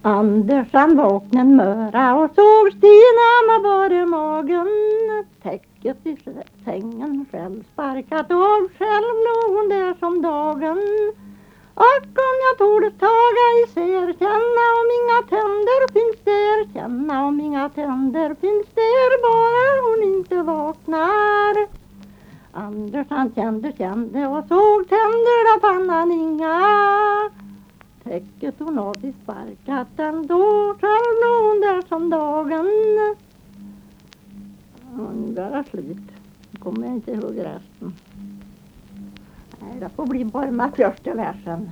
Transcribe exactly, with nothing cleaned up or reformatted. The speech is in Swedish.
Anders han vaknade en möra och såg Stina med bara magen. Täcket i sängen själv sparkat av, själv låg hon där som dagen. Och om jag torde taga i ser, känna om inga tänder finns där, känna om inga tänder finns där, bara hon inte vaknar. Anders han kände, kände och såg tänder, där fann han inga. Täcket hon hade sparkat ändå, själv låg hon där som dagen. Och nu är det slut. Nu kommer jag inte ihåg resten. Nej, det får bli bara med första versen.